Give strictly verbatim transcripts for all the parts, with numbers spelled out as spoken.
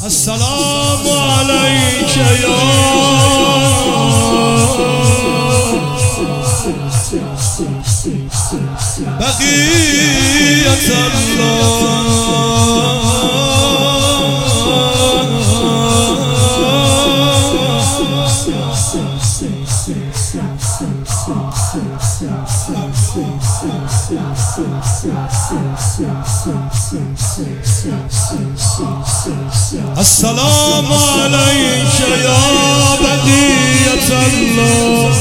السلام عليك يا بقية الله السلام عليك يا بقية الله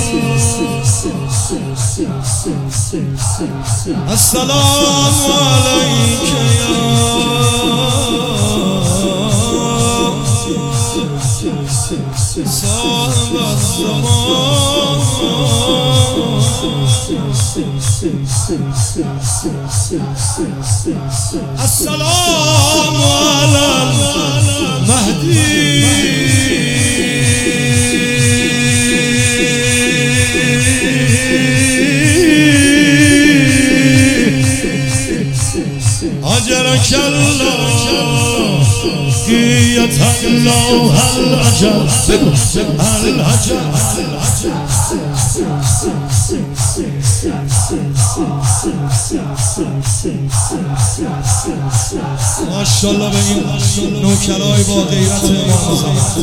السلام عليك يا صاحب الزمان السلام على المهدي أجرك الله قية الله الأجر الأجر ماشاءالله به این نوکرای با غیرت امام زمان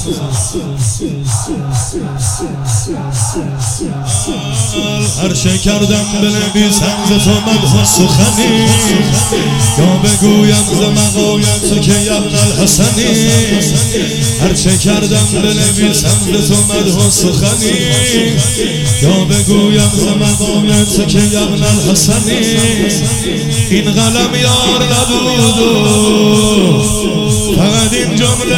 هر چه کردم بنویسم ز تو مدح سخنی یا بگویم ز مقامت تو که ابن الحسنی هر چه کردم بنویسم ز تو مدح سخنی یا بگویم ز مقامت تو که ابن الحسنی این قلم یار نبود و فقط این جمله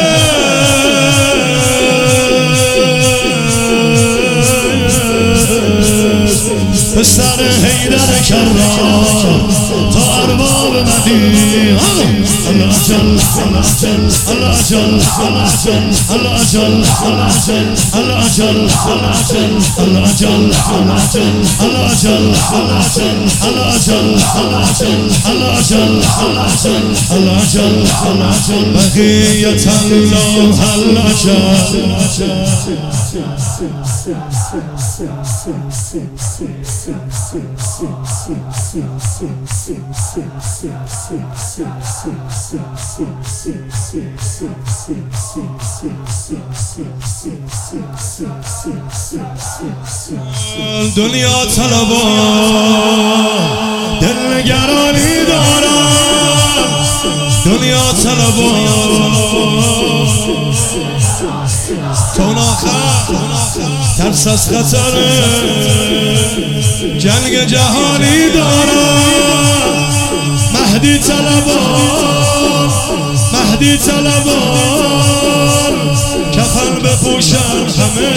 نوشت پسر حیدر کرار تا ارباب مدینه الله جل الله جل الله جل الله جل الله جل الله جل الله جل الله جل الله جل الله جل الله جل الله جل الله جل الله جل الله جل الله جل الله جل الله جل بقية الله الله جل دنیا طلبان دلنگرانی دارم دنیا طلبان چون آخر ترس از خطر جنگ جهانی دارم مهدی طلبان مهدی طلبان کفن بپوشم همه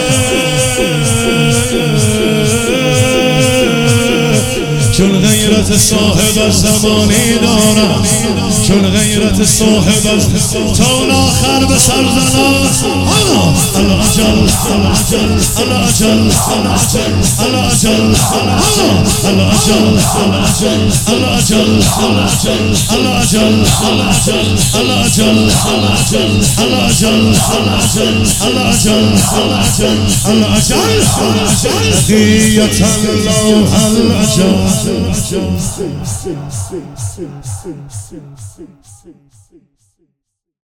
چون غیرت صاحب از زمانی دارم چون غیرت صاحب از تا اون آخر به سر زنم الله جل الله جل الله جل الله جل الله جل الله جل الله جل الله جل الله جل الله جل الله جل الله جل الله جل الله جل الله جل الله جل الله جل الله جل الله جل بقية الله الله جل